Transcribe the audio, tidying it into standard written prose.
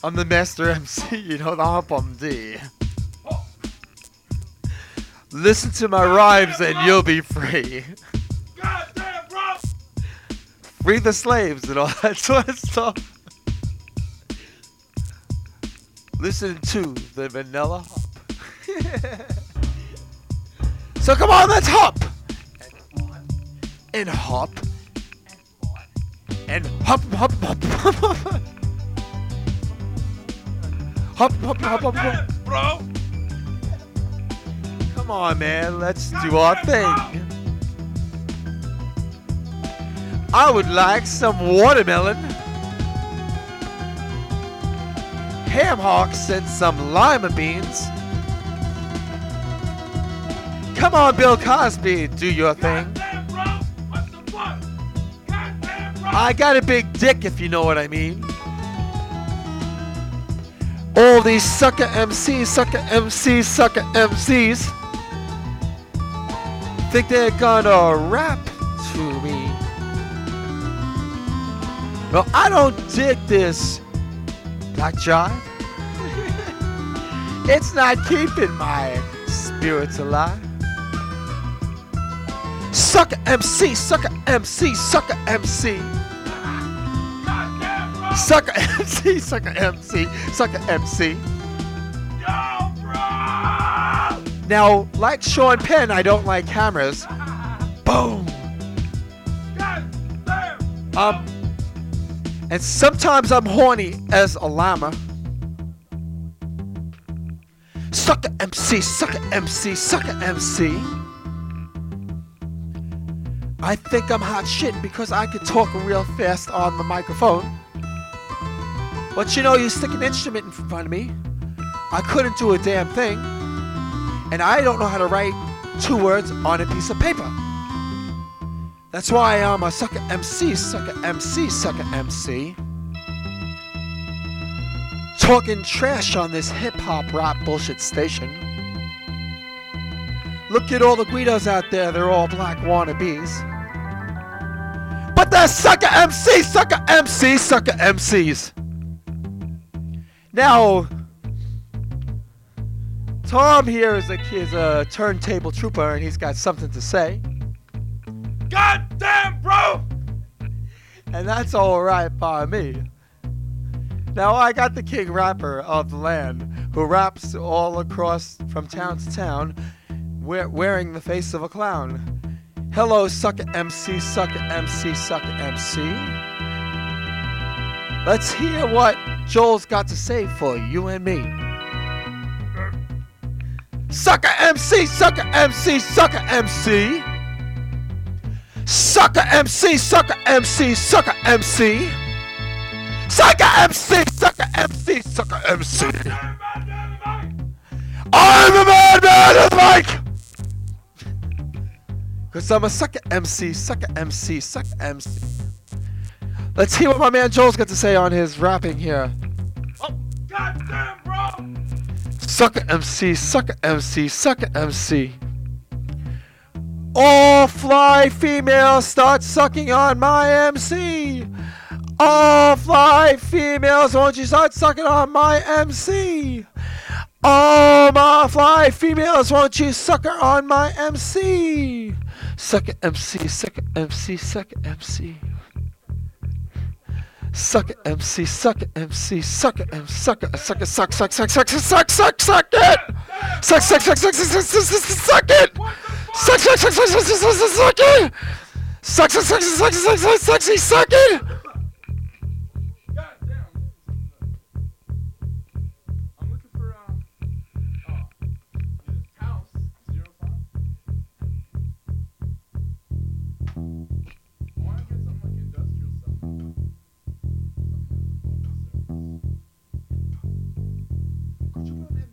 I'm the master MC, you know, the Hump MD. Listen to my rhymes and you'll be free. Goddamn, bro! Free the slaves and all that sort of stuff. Listen to the Vanilla Hop. So come on, let's hop! And hop. And hop, hop, hop, hop, hop. Hop, hop, hop, hop, hop. Bro! Come on, man, let's do our thing. I would like some watermelon, ham hocks, and some lima beans. Come on, Bill Cosby, do your thing. Goddamn, bro! What the fuck? Goddamn, bro! I got a big dick, if you know what I mean. All these sucker MCs, sucker MCs, sucker MCs think they're gonna rap to me. Well, I don't dig this black jive. It's not keeping my spirits alive. Sucker MC, sucker MC, sucker MC. Goddamn, bro! Sucker MC, sucker MC, sucker MC. Yo, bro! Now, like Sean Penn, I don't like cameras. Boom! Goddamn! And sometimes I'm horny as a llama. Sucker MC, sucker MC, sucker MC. I think I'm hot shit because I can talk real fast on the microphone. But you know, you stick an instrument in front of me, I couldn't do a damn thing. And I don't know how to write 2 words on a piece of paper. That's why I'm a sucker MC, sucker MC, sucker MC. Talking trash on this hip-hop rap bullshit station. Look at all the Guidos out there, they're all black wannabes. But they're sucker MC, sucker MC, sucker MCs. Now, Tom here is a turntable trooper and he's got something to say. Goddamn, bro! And that's alright by me. Now I got the king rapper of the land who raps all across from town to town wearing the face of a clown. Hello, sucker MC, sucker MC, sucker MC. Let's hear what Joel's got to say for you and me. Sucker MC, sucker MC, sucker MC. Sucker MC, sucker MC, sucker MC. Sucker MC, sucker MC, sucker MC. I'm the madman of the mic! Cause I'm a sucker MC, sucker MC, sucker MC. Let's hear what my man Joel's got to say on his rapping here. Oh, goddamn, bro! Sucker MC, sucker MC, sucker MC. All fly females start sucking on my MC. All fly females, won't you start sucking on my MC? All my fly females, won't you sucker on my MC? Sucker MC, sucker MC, sucker MC. Sucker MC, sucker MC, sucker MC, sucker, sucker, suck, suck, suck, suck, suck, suck, suck it! Suck, suck, suck, suck, suck, suck, suck it! Suck, suck, suck, suck, suck, suck, suck it! Suck, suck, suck, suck, suck, suck, suck, suck it!